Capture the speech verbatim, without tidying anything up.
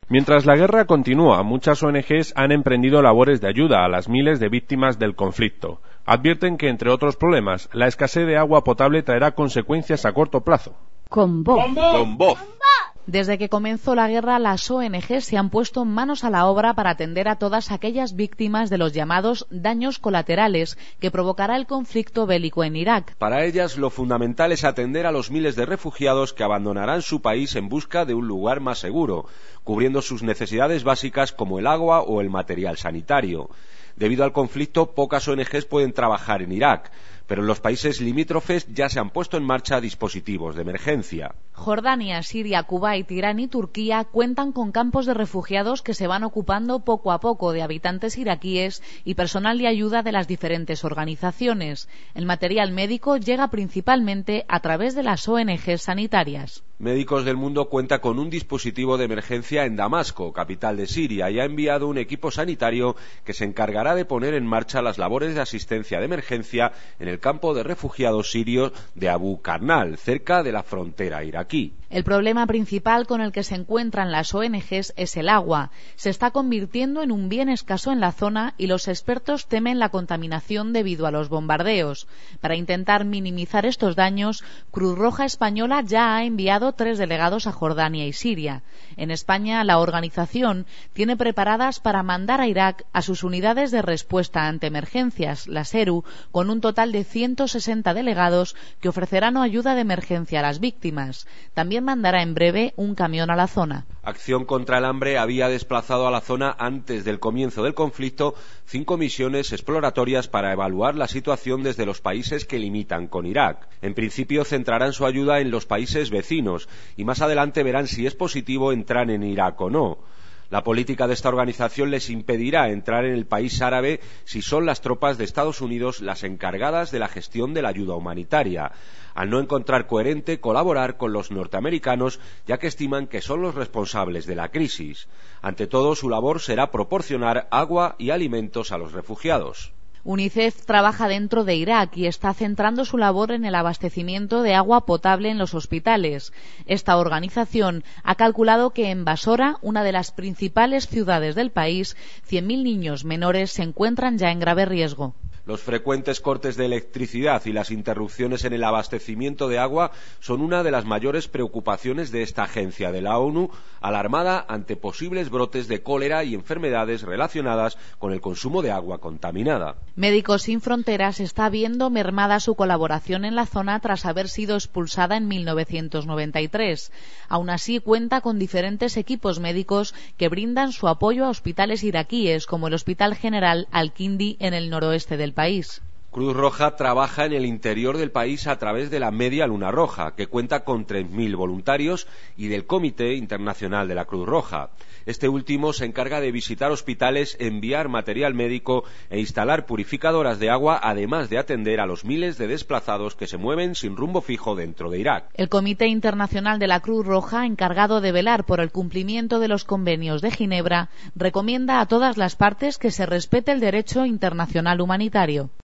Mientras la guerra continúa, muchas O N Ges han emprendido labores de ayuda a las miles de víctimas del conflicto. Advierten que, entre otros problemas, la escasez de agua potable traerá consecuencias a corto plazo. Con voz. Con voz. Desde que comenzó la guerra, las O N Ges se han puesto manos a la obra para atender a todas aquellas víctimas de los llamados daños colaterales que provocará el conflicto bélico en Irak. Para ellas, lo fundamental es atender a los miles de refugiados que abandonarán su país en busca de un lugar más seguro, cubriendo sus necesidades básicas como el agua o el material sanitario. Debido al conflicto, pocas O N Ges pueden trabajar en Irak, pero en los países limítrofes ya se han puesto en marcha dispositivos de emergencia. Jordania, Siria, Kuwait, Irán y Turquía cuentan con campos de refugiados que se van ocupando poco a poco de habitantes iraquíes y personal de ayuda de las diferentes organizaciones. El material médico llega principalmente a través de las O N Ges sanitarias. Médicos del Mundo cuenta con un dispositivo de emergencia en Damasco, capital de Siria, y ha enviado un equipo sanitario que se encargará de poner en marcha las labores de asistencia de emergencia en el campo de refugiados sirios de Abu Karnal, cerca de la frontera iraquí. El problema principal con el que se encuentran las O N Ges es el agua. Se está convirtiendo en un bien escaso en la zona y los expertos temen la contaminación debido a los bombardeos. Para intentar minimizar estos daños, Cruz Roja Española ya ha enviado tres delegados a Jordania y Siria. En España, la organización tiene preparadas para mandar a Irak a sus unidades de respuesta ante emergencias, las E R U, con un total de ciento sesenta delegados que ofrecerán ayuda de emergencia a las víctimas. También mandará en breve un camión a la zona. Acción contra el Hambre había desplazado a la zona antes del comienzo del conflicto cinco misiones exploratorias para evaluar la situación desde los países que limitan con Irak. En principio centrarán su ayuda en los países vecinos y más adelante verán si es positivo entrar en Irak o no. La política de esta organización les impedirá entrar en el país árabe si son las tropas de Estados Unidos las encargadas de la gestión de la ayuda humanitaria, al no encontrar coherente colaborar con los norteamericanos, ya que estiman que son los responsables de la crisis. Ante todo, su labor será proporcionar agua y alimentos a los refugiados. UNICEF trabaja dentro de Irak y está centrando su labor en el abastecimiento de agua potable en los hospitales. Esta organización ha calculado que en Basora, una de las principales ciudades del país, cien mil niños menores se encuentran ya en grave riesgo. Los frecuentes cortes de electricidad y las interrupciones en el abastecimiento de agua son una de las mayores preocupaciones de esta agencia de la ONU, alarmada ante posibles brotes de cólera y enfermedades relacionadas con el consumo de agua contaminada. Médicos Sin Fronteras está viendo mermada su colaboración en la zona tras haber sido expulsada en mil novecientos noventa y tres. Aún así, cuenta con diferentes equipos médicos que brindan su apoyo a hospitales iraquíes, como el Hospital General Al-Kindi en el noroeste del país. Cruz Roja trabaja en el interior del país a través de la Media Luna Roja, que cuenta con tres mil voluntarios, y del Comité Internacional de la Cruz Roja. Este último se encarga de visitar hospitales, enviar material médico e instalar purificadoras de agua, además de atender a los miles de desplazados que se mueven sin rumbo fijo dentro de Irak. El Comité Internacional de la Cruz Roja, encargado de velar por el cumplimiento de los convenios de Ginebra, recomienda a todas las partes que se respete el derecho internacional humanitario.